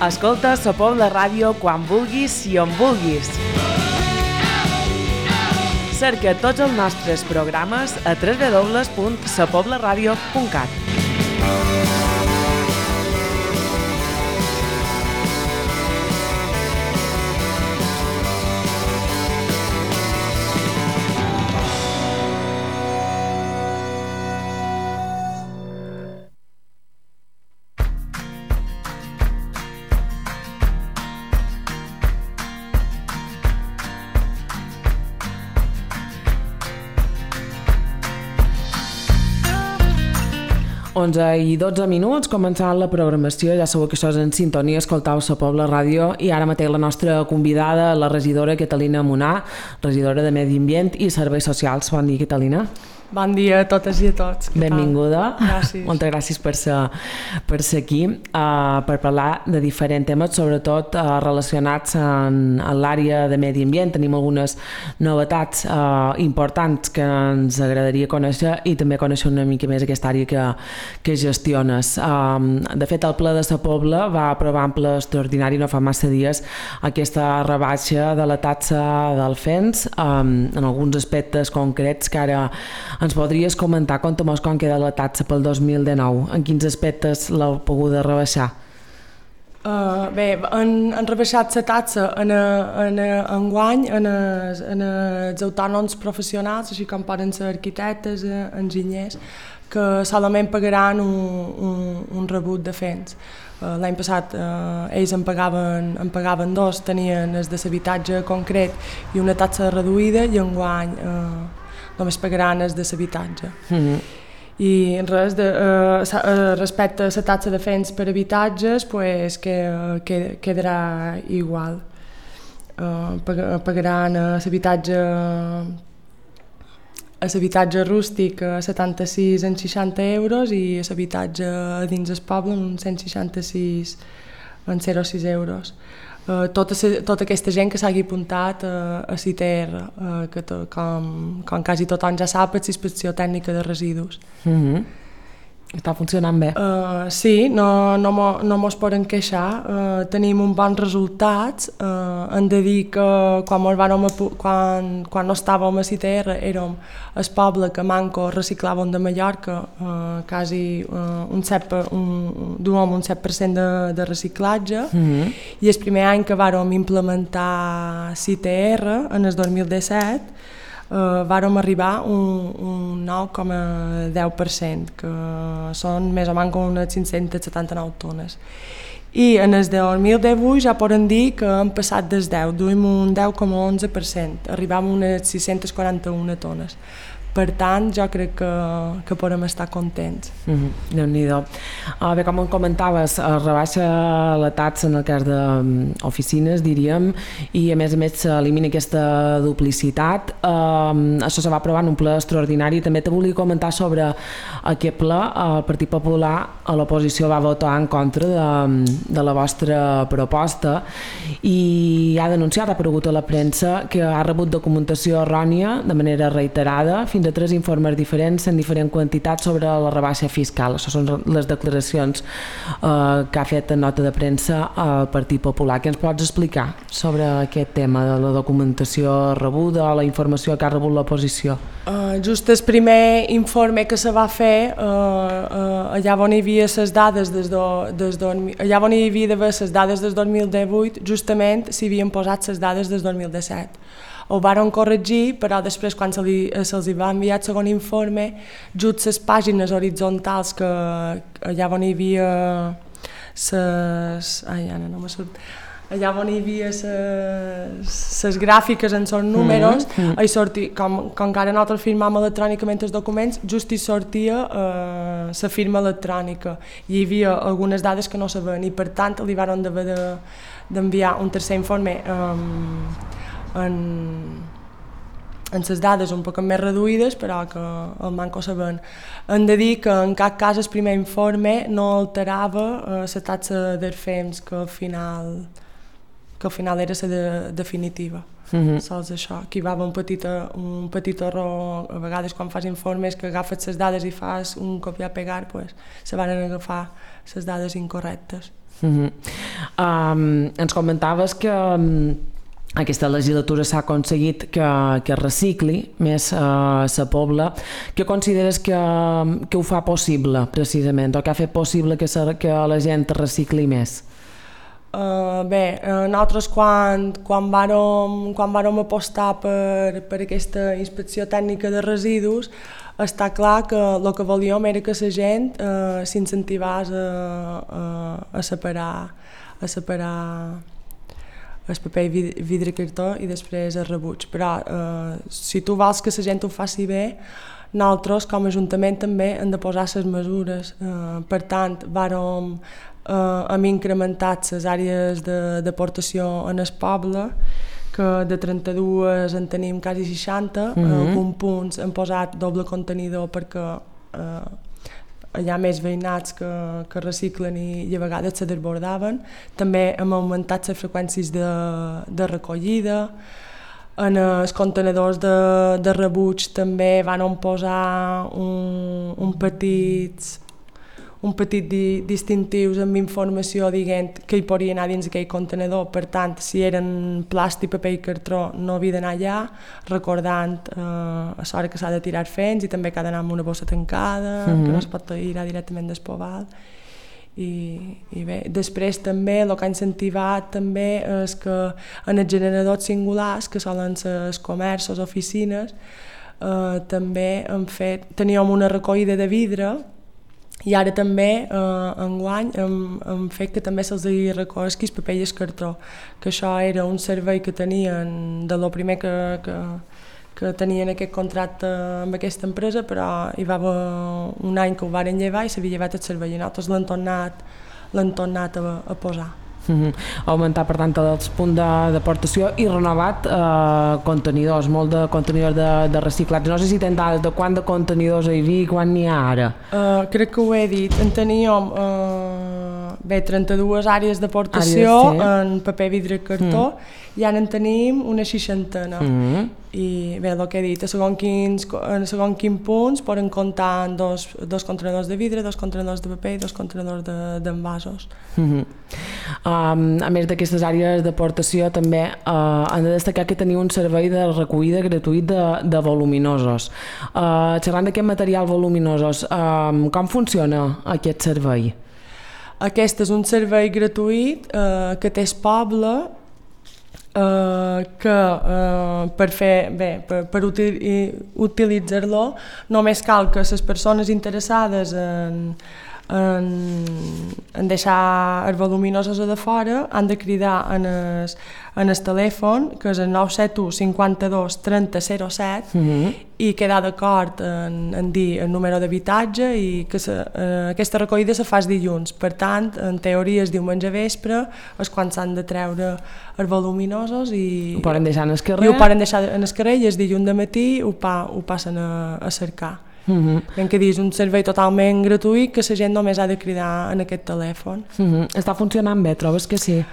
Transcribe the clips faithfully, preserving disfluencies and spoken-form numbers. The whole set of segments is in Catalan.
Escolta Sa Pobla Ràdio quan vulguis i on vulguis. Cerca tots els nostres programes a w w w punt sa pobla ràdio punt cat. onze i dotze minuts, començant la programació. Ja sabeu que això és en sintonia, escoltau Sa Pobla Ràdio, i ara mateix la nostra convidada, la regidora Catalina Munar, regidora de Medi Ambient i Serveis Socials. Bon dia, Catalina. Bon dia a totes i a tots. Benvinguda. Gràcies. Moltes gràcies per ser, per ser aquí, uh, per parlar de diferents temes, sobretot uh, relacionats en, en l'àrea de medi ambient. Tenim algunes novetats uh, importants que ens agradaria conèixer i també conèixer una mica més aquesta àrea que, que gestiones. Um, de fet, el ple de Sa Pobla va aprovar en ple extraordinari no fa massa dies aquesta rebaixa de la taxa del F E N S um, en alguns aspectes concrets que ara ens podries comentar. Conta'm com queda la taxa pel dos mil dinou, en quins aspectes l'heu pogut rebaixar? Uh, bé, han, han rebaixat la taxa en, en, en guany en, es, en els autònoms professionals, així com poden ser arquitectes, enginyers, que solament pagaran un, un, un rebut de F E N S. Uh, L'any passat uh, ells en pagaven, en pagaven dos, tenien el de l'habitatge concret i una taxa reduïda, i enguany uh, només pagaran els de l'habitatge. Mm-hmm. I res, de, uh, respecte a la taxa de F E N S per habitatges, pues, que, que quedarà igual. Uh, pag pagaran a l'habitatge a l'habitatge rústic a setanta-sis en seixanta euros i a l'habitatge dins el poble en cent seixanta-sis en zero coma sis euros. Uh, tota, tota aquesta gent que s'hagi apuntat uh, a C T R, uh, que to, com, com quasi tothom ja sap, és inspecció tècnica de residus. Mm-hmm. Està funcionant bé? Uh, sí, no, no, mo, no mos poden queixar, uh, tenim un bons resultats. Uh, hem de dir que quan, vàrem, quan, quan no estàvem a C T R érem el poble que manco reciclàvem de Mallorca, uh, quasi uh, un set, un, duem un set per cent de, de reciclatge. Mm-hmm. I el primer any que vàrem implementar C T R, en el dos mil disset, Uh, vàrem arribar a un, un nou coma deu per cent, que són més o menys unes cinc-centes setanta-nou tones. I en el dos mil divuit ja podem dir que hem passat des deu, duim un deu coma onze per cent, arribam a unes sis-centes quaranta-una tones. Per tant, jo crec que, que podem estar contents. Mm-hmm. Déu-n'hi-do. Uh, bé, com em comentaves, uh, rebaixa la taxa en el cas d'oficines, diríem, i a més a més s'elimina aquesta duplicitat. Uh, això se va aprovar en un ple extraordinari. També te volia comentar sobre aquest ple. El Partit Popular a l'oposició va votar en contra de, de la vostra proposta i ha denunciat, ha aparegut a la premsa, que ha rebut documentació errònia de manera reiterada, fins a tres informes diferents en diferent quantitat sobre la rebaixa fiscal. Això són les declaracions eh, que ha fet en nota de premsa el Partit Popular. Què ens pots explicar sobre aquest tema de la documentació rebuda o la informació que ha rebut l'oposició? Uh, just el primer informe que se va fer, uh, uh, allà on hi havia les dades des do, des do, allà on hi havia d'haver les dades des dos mil divuit, justament s'hi havien posat les dades des dos mil disset. Ho varen corregir, però després quan se'ls se va enviar el segon informe, just les pàgines horitzontals que allà on hi havia ses, ai, Anna, no me surt, allà on hi havia les gràfiques en els números, mm -hmm. sortia, com, com que ara nosaltres firmàvem electrònicament els documents, just hi sortia la eh, firma electrònica. Hi havia algunes dades que no sabien i per tant li varen d'haver d'enviar un tercer informe um, en, en les dades un poc més reduïdes, però que el manco saben. Hem de dir que en cap cas el primer informe no alterava la eh, taxa del F E N S, que al final, que al final era la de, definitiva. Mm-hmm. Sols això, que hi va haver un petit, un petit error, a vegades quan fas informes que agafes les dades i fas un copiar-pegar, pues, se van agafar les dades incorrectes. Uh-huh. Um, ens comentaves que um, aquesta legislatura s'ha aconseguit que, que recicli més uh, la pobla. Què consideres que, que ho fa possible, precisament, o que ha fet possible que, se, que la gent recicli més? Uh, bé, uh, nosaltres quan, quan, vàrem, quan vàrem apostar per, per aquesta inspecció tècnica de residus, està clar que el que volíem era que la gent uh, s'incentivés a, a, a separar, a separar el paper i vidre cartó i després el rebuig. Però uh, si tu vols que la gent ho faci bé, nosaltres com a Ajuntament també hem de posar les mesures. Uh, per tant, vàrem Uh, hem incrementat les àrees d'aportació en el poble, que de trenta-dues en tenim quasi seixanta, mm -hmm. alguns punts hem posat doble contenidor perquè uh, hi ha més veïnats que, que reciclen i, i a vegades se desbordaven. També hem augmentat les freqüències de, de recollida. En els contenidors de, de rebuig també van posar un, un petit un petit di, distintius amb informació dient que hi podria anar dins aquell contenidor. Per tant, si eren plàstic, paper i cartró, no havia d'anar allà, recordant eh, a l'hora que s'ha de tirar fens i també que ha d'anar amb una bossa tancada, mm-hmm. que no es pot tirar directament despoval. I, i bé, després també el que ha incentivat també és que en els generadors singulars, que solen ser els comerços, oficines, eh, també hem fet, teníem una recollida de vidre. I ara també, eh, enguany, hem, hem fet que també se'ls recollisqui el paper i el cartró, que això era un servei que tenien de lo primer que, que, que tenien aquest contracte amb aquesta empresa, però hi va haver un any que ho varen llevar i s'havia llevat el servei i nosaltres l'hem tornat, l'hem tornat a, a posar. Mm-hmm. Augmentar, per tant, els punts d'aportació i renovat eh, contenidors, molt de contenidors de, de reciclats. No sé si tens dades de quant de contenidors hi havia i quan n'hi ha ara. Uh, crec que ho he dit. En teníem uh, bé, trenta-dues àrees d'aportació sí. en paper, vidre i cartó, mm. i ara en tenim una seixantena. Mm. I bé, el que he dit, a segons quins, en segons quins punts poden comptar en dos, dos contenidors de vidre, dos contenidors de paper i dos contenidors d'envasos. De, mm-hmm. um, a més d'aquestes àrees d'aportació també uh, han de destacar que teniu un servei de recollida gratuït de, de voluminosos. Uh, xerrant d'aquest material voluminosos, um, com funciona aquest servei? Aquest és un servei gratuït uh, que té el poble, Uh, que uh, per fer bé, per, per util, utilitzar-lo només cal que les persones interessades en, en, en deixar els voluminosos a de fora han de cridar en el, en el telèfon, que és el nou set u cinquanta-dos trenta zero set, mm-hmm. i quedar d'acord en, en dir el número d'habitatge i que se, uh, aquesta recollida se fa els dilluns. Per tant, en teoria, el diumenge vespre és quan s'han de treure els voluminosos i ho poden deixar en el carrer, i ho poden deixar en el carrer i el dilluns de matí ho, pa, ho passen a, a cercar. Mm-hmm. Ben que dir, és un servei totalment gratuït que la gent només ha de cridar en aquest telèfon. Mm-hmm. Està funcionant bé, trobes que sí?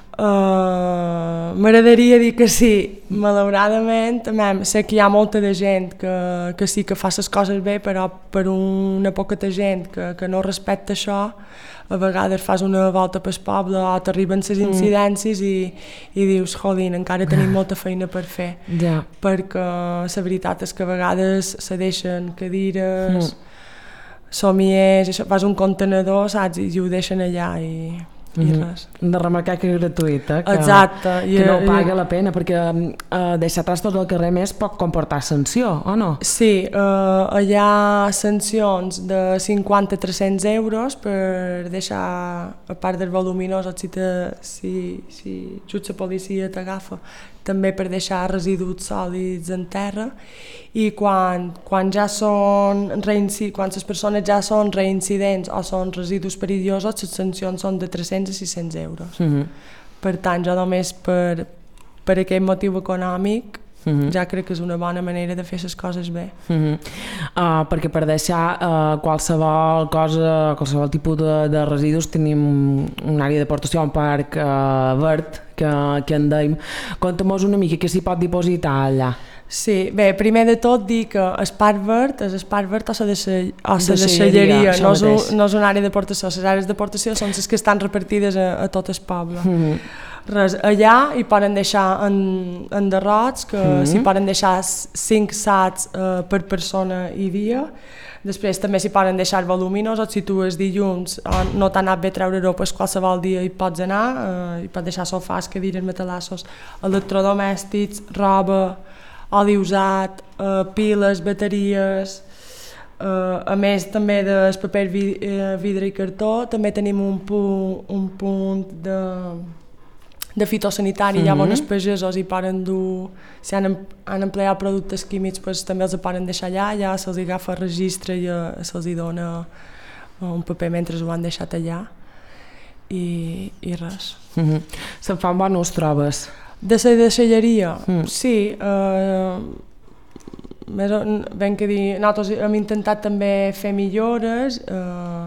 Uh, M'agradaria dir que sí, malauradament mem, sé que hi ha molta de gent que, que sí que fa les coses bé, però per una poqueta gent que, que no respecta això, a vegades fas una volta pel poble o t'arriben les incidències mm. i, i dius, jolín, encara tenim molta feina per fer, yeah. perquè la veritat és que a vegades se deixen cadires, mm. somiers, això, fas un contenidor, saps, i ho deixen allà i... i res. Mm-hmm. De remarcar que és gratuït, eh? que, exacte, que no paga la pena, perquè eh, deixar trastos al carrer més pot comportar sanció, o no? Sí, eh, hi ha sancions de cinquanta a tres-cents euros per deixar, a part dels voluminosos, si, te, si, si just la policia t'agafa, també per deixar residus sòlids en terra, i quan, quan ja són reinci, quan les persones ja són reincidents o són residus perillosos, les sancions són de tres-cents a sis-cents euros. Mm-hmm. Per tant, jo només per, per aquest motiu econòmic mm-hmm. ja crec que és una bona manera de fer les coses bé. Mm-hmm. uh, perquè per deixar uh, qualsevol cosa, qualsevol tipus de, de residus tenim una àrea d'aportació, un parc uh, verd que, que en deim. Conta'm una mica què s'hi pot dipositar allà. Sí, bé, primer de tot dir que el parc verd és el parc verd o la deixalleria, deixalleria, no, és un, no és una àrea de portació. Les àrees de portació són les que estan repartides a, a tot el poble. Mm -hmm. Res, allà hi poden deixar en, en derrots, que mm -hmm. s'hi poden deixar cinc sacs uh, per persona i dia. Després també s'hi poden deixar voluminosos, si tu els dilluns no t'ha anat bé treure-ho, pues qualsevol dia hi pots anar, uh, hi pots deixar sofàs, cadires, matalassos, electrodomèstics, roba, oli usat, uh, piles, bateries, uh, a més també del paper, vi, uh, vidre i cartó, també tenim un punt, un punt de, de fitosanitari, mm -hmm. on els pagesos hi poden dur, si han, han empleat productes químics, pues, també els poden deixar allà, ja se'ls agafa el registre i uh, se'ls dona un paper mentre ho han deixat allà i, i res. Mm -hmm. Se'n fan bones trobes. De la deixalleria, mm. sí, eh, més o, ben que dir, nosaltres hem intentat també fer millores eh,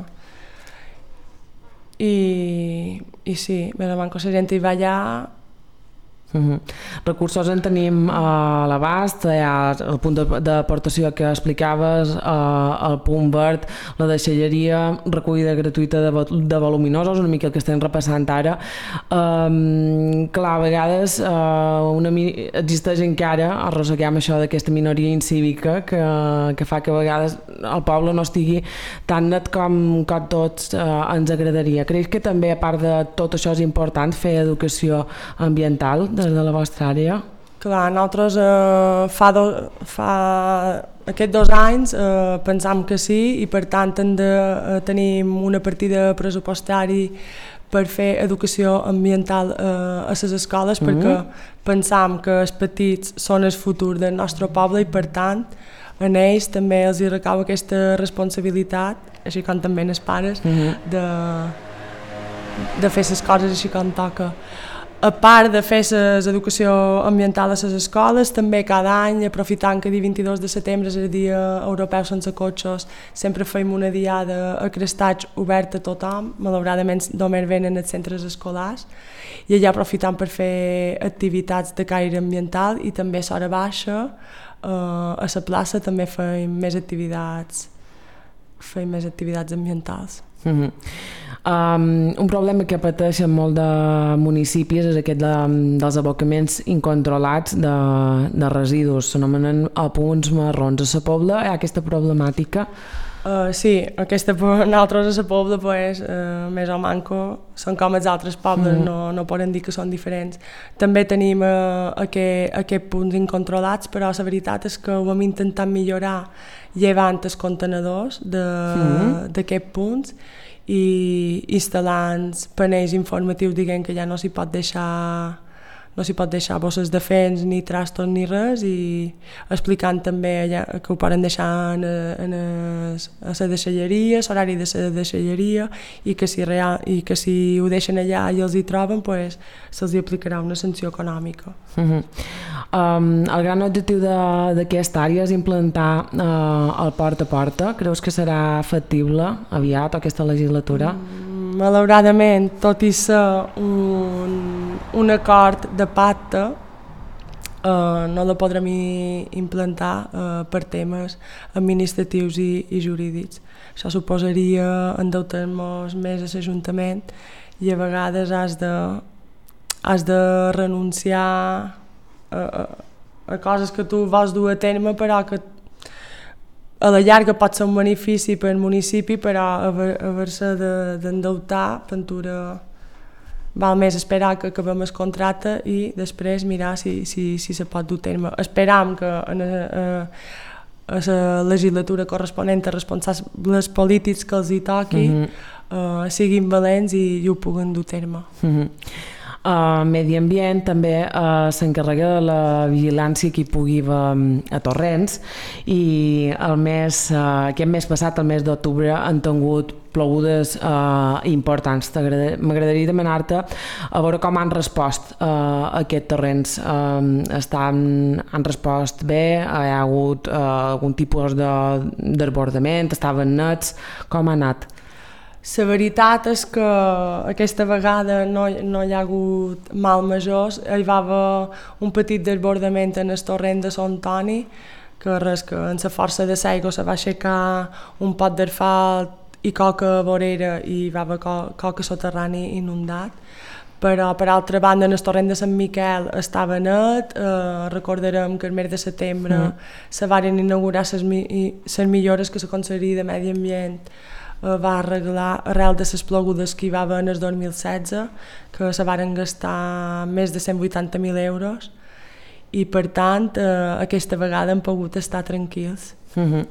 i, i sí, més o menys que la gent hi va allà. Mm-hmm. Recursos en tenim a l'abast, hi ha el punt d'aportació que explicaves, eh, el punt verd, la deixalleria, recollida gratuïta de, de voluminosos, una mica el que estem repassant ara. Um, clar, a vegades uh, una, existeix encara, arrosseguem això d'aquesta minoria incívica que, que fa que a vegades el poble no estigui tan net com, com tots uh, ens agradaria. Creus que també, a part de tot això, és important fer educació ambiental des de la vostra àrea? Clar, nosaltres eh, fa, do, fa aquests dos anys eh, pensam que sí i per tant hem de, eh, tenim una partida pressupostari per fer educació ambiental eh, a les escoles mm-hmm. perquè pensam que els petits són el futur del nostre poble i per tant en ells també els hi recau aquesta responsabilitat, així com també en els pares, mm-hmm. de, de fer les coses així com toca. A part de fer l'educació ambiental a les escoles, també cada any, aprofitant que el dia vint-i-dos de setembre és el Dia Europeu sense cotxes, sempre fem una diada a Crestats oberta a tothom, malauradament només venen els centres escolars, i allà aprofitant per fer activitats de caire ambiental i també a l'hora baixa, eh, a la plaça també fem més activitats, fem més activitats ambientals. Mm-hmm. Um, un problema que pateixen molt de municipis és aquest de, dels abocaments incontrolats de, de residus, s'anomenen punts marrons. A la Pobla hi ha aquesta problemàtica? Uh, sí, aquesta, nosaltres a la Pobla pues, uh, més o manco són com els altres pobles, mm. no, no poden dir que són diferents. També tenim uh, aquests aquest punts incontrolats, però la veritat és que ho hem intentat millorar llevant els contenedors d'aquests mm. punts i instal·lant panells informatius dient que ja no s'hi pot deixar no s'hi pot deixar bosses de fens ni trastos ni res i explicant també allà, que ho poden deixar en, en es, a la deixalleria, l'horari de la deixalleria i que si, real, i que si ho deixen allà i els hi troben pues, se'ls aplicarà una sanció econòmica. Uh-huh. Um, el gran objectiu d'aquesta àrea és implantar uh, el porta a porta. Creus que serà factible aviat aquesta legislatura? Mm, malauradament, tot i ser un, un acord de pacte, uh, no la podrem implantar uh, per temes administratius i, i jurídics. Això suposaria endeutar-nos més a l'Ajuntament i a vegades has de, has de renunciar A, a coses que tu vols dur a terme però que a la llarga pot ser un benefici per al municipi però haver-se d'endeutar Ventura val més esperar que acabem el contracte i després mirar si, si, si se pot dur a terme. Esperam que en a, a la legislatura corresponent a responsables polítics que els hi toqui mm -hmm. uh, siguin valents i, i ho puguen dur a terme. Mm -hmm. Uh, Medi Ambient també uh, s'encarrega de la vigilància que hi pugui haver a Torrents i el mes, uh, aquest mes passat, el mes d'octubre, han tingut plogudes uh, importants. M'agradaria demanar-te a veure com han respost uh, aquests Torrents. Uh, estan, han respost bé? Hi ha hagut uh, algun tipus d'abordament? Estaven nets? Com ha anat? La veritat és que aquesta vegada no, no hi ha hagut mal majors. Hi va haver un petit desbordament en el torrent de Sant Toni, que res, que en la força de l'aigua se va aixecar un pot d'asfalt i coca vorera i hi va haver co coca soterrani inundat. Però, per altra banda, en el torrent de Sant Miquel estava net. Eh, recordarem que el mes de setembre mm. se varen inaugurar les mi millores que la Conselleria de Medi Ambient eh, va arreglar arrel de les plogudes que hi va haver en el dos mil setze, que se varen gastar més de cent vuitanta mil euros i, per tant, eh, aquesta vegada hem pogut estar tranquils. Mm-hmm.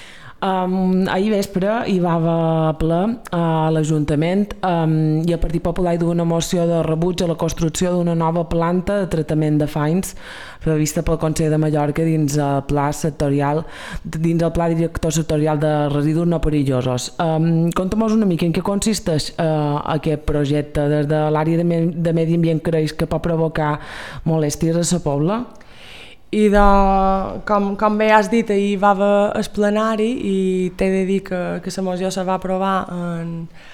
Um, ahir vespre hi va haver ple a l'Ajuntament um, i el Partit Popular hi duia una moció de rebuig a la construcció d'una nova planta de tractament de fangs prevista pel Consell de Mallorca dins el pla sectorial, dins el pla director sectorial de residus no perillosos. Um, Conta'm-nos una mica en què consisteix uh, aquest projecte. Des de l'àrea de, me de Medi Ambient creus que pot provocar molèsties a la pobla? I de, com, com bé has dit, ahir va haver el plenari i t'he de dir que, que la moció se va aprovar en,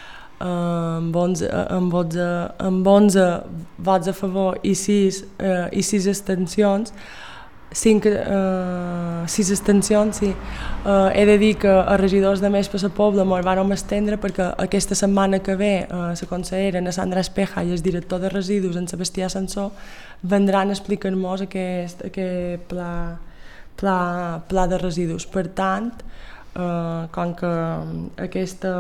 amb, onze, amb, onze, amb onze vots a favor i sis, eh, i sis abstencions. Cinc, eh, sis abstencions, sí. Eh, he de dir que els regidors de Més per la Pobla ens vam estendre perquè aquesta setmana que ve eh, la consellera, la Sandra Espeja, i el director de residus, en Sebastià Sansó, vendran a explicar-nos aquest, aquest pla, pla, pla de residus. Per tant, eh, com que aquesta,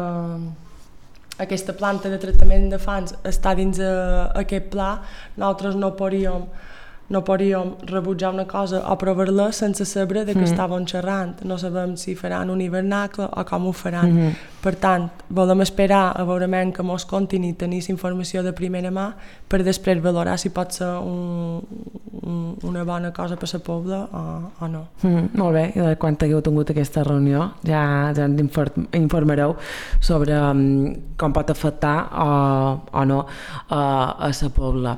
aquesta planta de tractament de fangs està dins a, aquest pla, nosaltres no podríem no podríem rebutjar una cosa o aprovar-la sense saber de què mm. estàvem xerrant. No sabem si faran un hivernacle o com ho faran. Mm -hmm. Per tant, volem esperar a veure que ens contin i tenir informació de primera mà per després valorar si pot ser un, un, una bona cosa per la pobla o, o no. Mm, molt bé, i quan hagueu tingut aquesta reunió ja, ja ens informareu sobre um, com pot afectar o, o no a, a la pobla.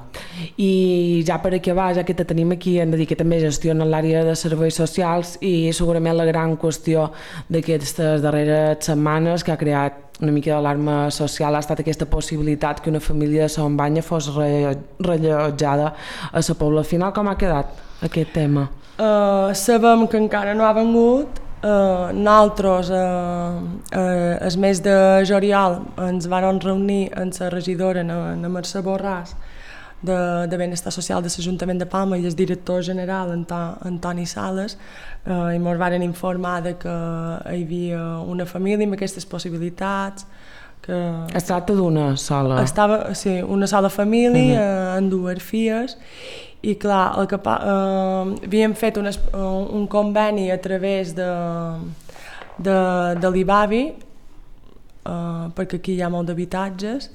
I ja per acabar, ja que te tenim aquí, hem de dir que també gestiona l'àrea de serveis socials i segurament la gran qüestió d'aquestes darreres setmanes que ha creat una mica d'alarma social ha estat aquesta possibilitat que una família de Son Banya fos rellotjada a la Pobla. Al final, com ha quedat aquest tema? Uh, sabem que encara no ha vengut. Uh, nosaltres, uh, uh, el mes de juliol, ens vam reunir amb la regidora, la Mercè Borràs, de, de Benestar Social de l'Ajuntament de Palma i el director general, Antoni Sales, eh, i ens van informar de que hi havia una família amb aquestes possibilitats. Que es tracta d'una sola? Estava, sí, una sola família, uh-huh. eh, en dues filles, i clar, el que, eh, havíem fet un, un conveni a través de, de, de l'I B A V I, eh, perquè aquí hi ha molt d'habitatges,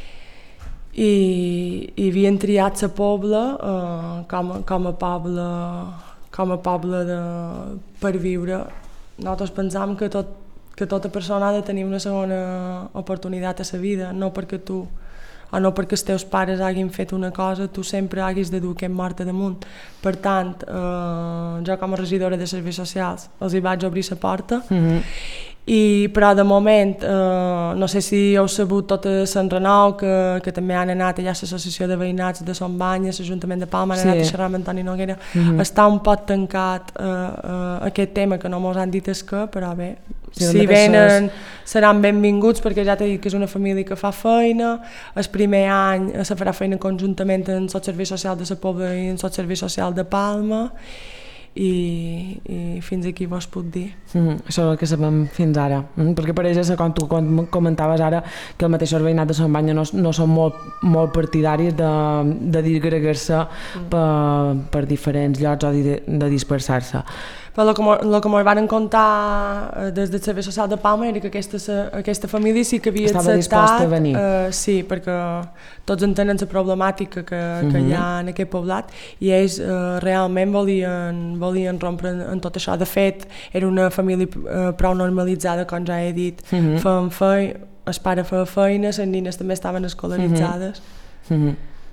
i, i havien triat la Pobla eh, com, com a poble, com a poble de, per viure. Nosaltres pensam que, tot, que tota persona ha de tenir una segona oportunitat a la vida, no perquè tu o no perquè els teus pares hagin fet una cosa, tu sempre haguis de dur aquest mort damunt. Per tant, eh, jo com a regidora de serveis socials els hi vaig obrir la porta, mm-hmm. I, però de moment, eh, no sé si heu sabut tot a Sant Renou, que, que també han anat allà a l'associació de veïnats de Son Banya, l'Ajuntament de Palma, han sí. anat a xerrar amb Antoni Noguera, mm-hmm. està un poc tancat eh, eh, aquest tema, que no mos han dit és que, però bé, sí, si venen seran benvinguts, perquè ja t'he dit que és una família que fa feina, el primer any se farà feina conjuntament amb el Servei Social de la Pobla i amb el Servei Social de Palma, i, i fins aquí vos puc dir. Mm, això és el que sabem fins ara, mm, perquè per exemple, com tu comentaves ara, que el mateix veïnat de Sant Banya no, no són molt, molt partidaris de, de disgregar-se mm. per, per diferents llocs o de, de dispersar-se. Però el que, el que ens van contar des del Servei Social de Palma era que aquesta, aquesta família sí que havia Estava acceptat, a venir. Uh, sí, perquè tots entenen la problemàtica que, que uh-huh. hi ha en aquest poblat i ells uh, realment volien, volien rompre en, en tot això. De fet, era una família uh, prou normalitzada, com ja he dit, uh-huh. feien feina, el pare feia feina, les nines també estaven escolaritzades. Uh-huh. Uh-huh.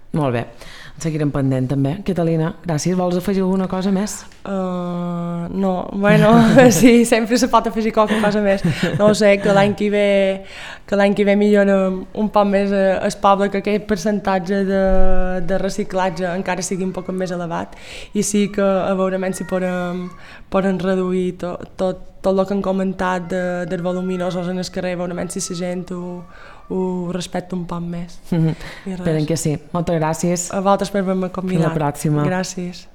Molt bé, en seguirem pendent també. Catalina, gràcies. Vols afegir alguna cosa més? Uh, no, bueno, sí, sempre se pot afegir qualque cosa més. No ho sé, que l'any que ve que l'any que ve millorem un poc més el poble, que aquest percentatge de, de reciclatge encara sigui un poc més elevat, i sí que a veure si podem, podem reduir tot, tot, tot el que han comentat de, dels voluminosos en el carrer, a veure si la gent ho, ho respecta un poc més. Mm-hmm. Esperem que sí. Moltes gràcies. A vosaltres per haver-me convidat. Fins la pròxima. Gràcies.